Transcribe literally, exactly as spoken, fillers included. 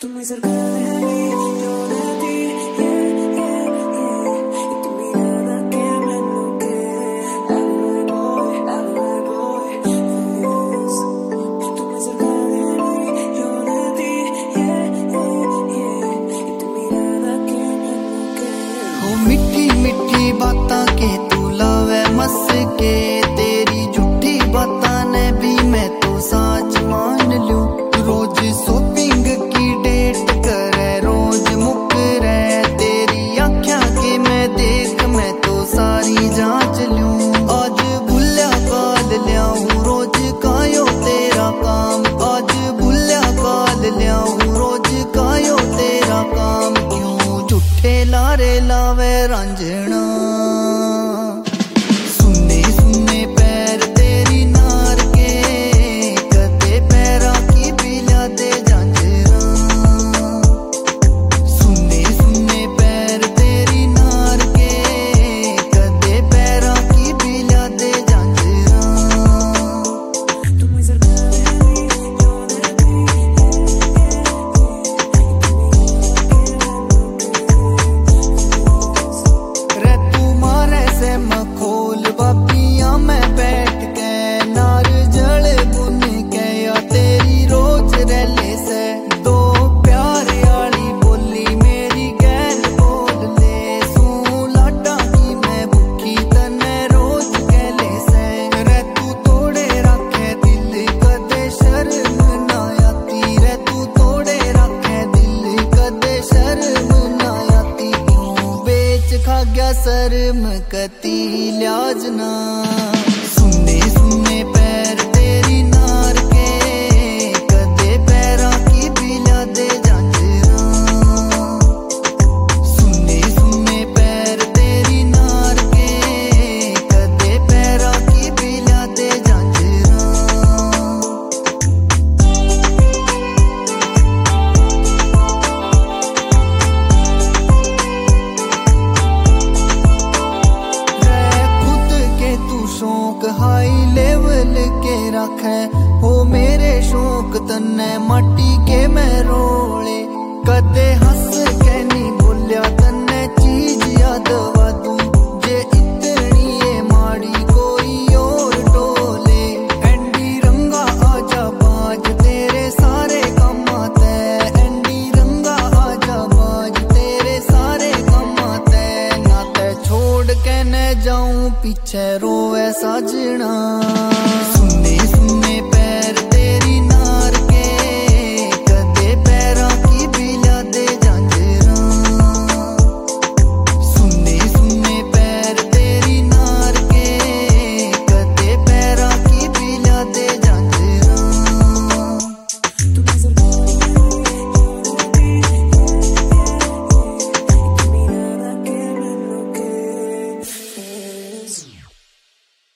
Tú cerca de mí, yo de ti, yeah, yeah, yeah. Y tu mirada que me enloquece. Everywhere voy, everywhere voy, yes. Tú muy cerca de mí, yo de ti, yeah, yeah, yeah. Y tu mirada que me enloquece. ओ मिठी मिठी बातां के तू लावे मस के, तेरी झूठी बातां ने भी मैं तो सच मान लूं। रोज शॉपिंग की डेट करे, रोज मुकरे, तेरी आँखियां के मैं देख मैं तो सारी जांच लूं। आज भूलिया काल लियाऊं रोज कायो तेरा काम, आज भूलिया काल लियाऊं रोज कायो तेरा काम। क्यों झूठे लारे लावे रांझना, सुनने सुनने पैर तेरी नार के, कदे पैरा की पिला दे झांझरा। सुनने सुनने पैर तेरी नार के, कदे पैरा की पिला दे झांझरा। Tú muy cerca de mí, yo de ti, yeah, yeah, yeah. रे तू मारे से मखोल बापियां मैं बैठ के, नार जल बुन के या तेरी रोज रैले से। दो प्यार आली बोली मेरी गैल बोल ले, सू लाडा की मैं भूखी तने रोज कहले से। रे तू तोड़े रखे दिल कदे शर्म ना आती, रे तू तोड़े रखे दिल कदे शर्म ना आती। क्यों बेच खा गया शर्म कती लिहाज ना। सुनने सुनने पैर तेरी नार के, कदे पैरा की पिला दे झांझरा। सुनने सुनने पैर तेरी नार के, कदे पैरा की पिला दे झांझरा। खुद के तू शौक हाई लेवल के रखे, हो मेरे शौक तन्ने माटी के मैं रोले। कदे हंस के नहीं बोलिया तन्ने चीज याद वादू, जे इतनी ये माड़ी कोई और टोले। एंडी रंगा आजा बाज तेरे सारे काम आते, एंडी रंगा आजा बाज तेरे सारे काम आते। ना ते छोड़ के न जाऊं पीछे रोवे साजना।